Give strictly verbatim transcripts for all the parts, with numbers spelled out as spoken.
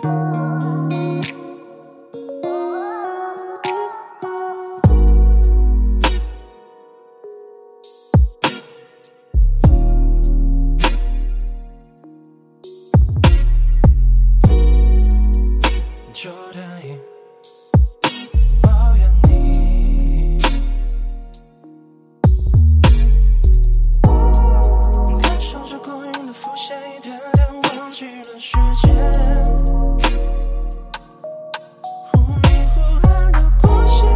就答应抱怨你，感受着光晕的浮现，一点点忘记了时间，忽明忽暗的光线，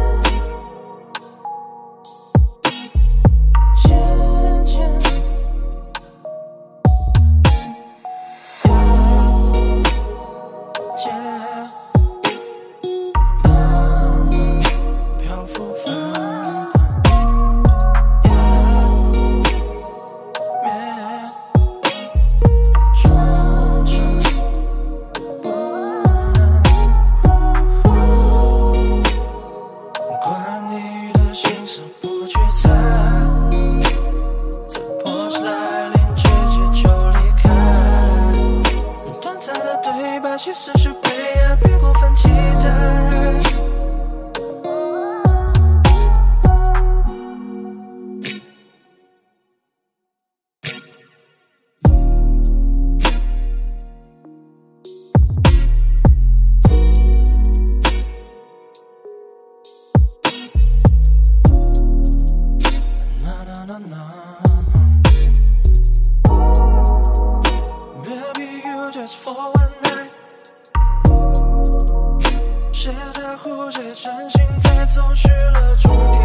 渐渐渐漂浮翻滚，终成不能。管你的心思不去猜，在破事来临之际就离开。短暂的对白，其实是被爱，别过分期待。Baby, you just for one night， 谁在乎谁真心在走失了终点。